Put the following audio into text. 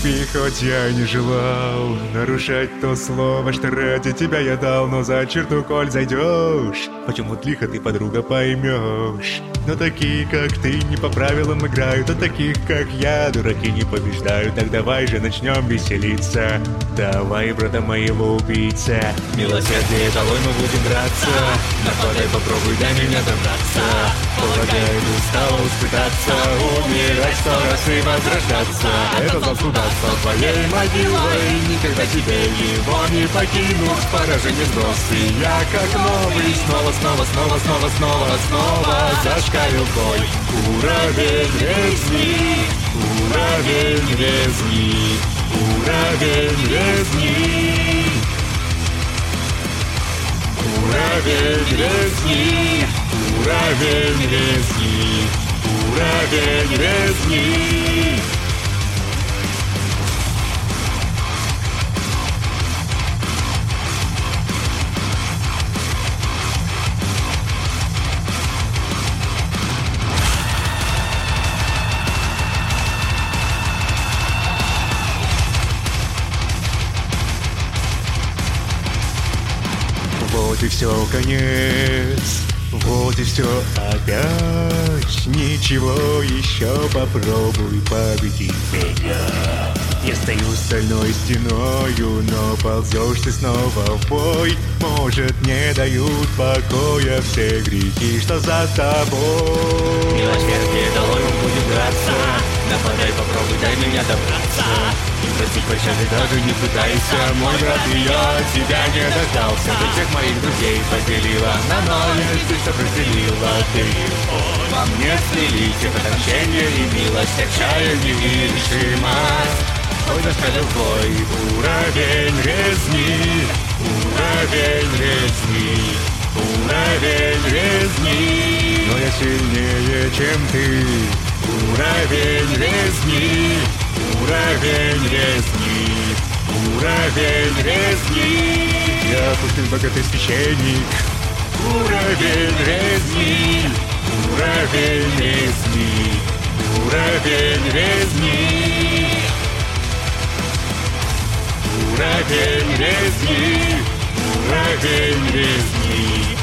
любви, хоть я и не желал нарушать то слово, что ради тебя я дал. Но за черту, коль зайдешь, почему лихо ты, подруга, поймешь. Но такие, как ты, не по правилам играют, а таких, как я, дураки не побеждают. Так давай же начнем веселиться. Давай, брата моего убийца. Милосердие долой, мы будем драться. Нападай, попробуй, дай меня добраться. Полагаю, устал испытаться, умирать 100 раз и возрождаться. Это заслуга твоей могилой. Никогда тебе его не покинут. Поражение сброс, и я как новый. Снова зашкалил бой. Уровень резни, уровень резни, уровень резни. Уровень резни, уровень резни, уровень резни. Вот и все, конец. Вот и все опять. Ничего, еще попробуй победить меня. Я стою стальной стеною, но ползешь ты снова в бой. Может, не дают покоя все грехи, что за тобой. Милосердие долой, мы будем драться. Нападай, попробуй, дай меня добраться. И просить пощады даже не пытайся. Мой брат, и я от тебя не дождался. Ты всех моих друзей поделила на ноль, ты все разделила. Ты во мне слились отомщение и милость, отчаяние и решимость. Ой, зашкалил бой. Уровень резни, уровень резни, уровень резни. Но я сильнее, чем ты. Уровень резни, уровень резни, уровень резни. Я пустым богатый священник. Уровень резни, уровень резни, уровень резни. Уровень резни, уровень резни,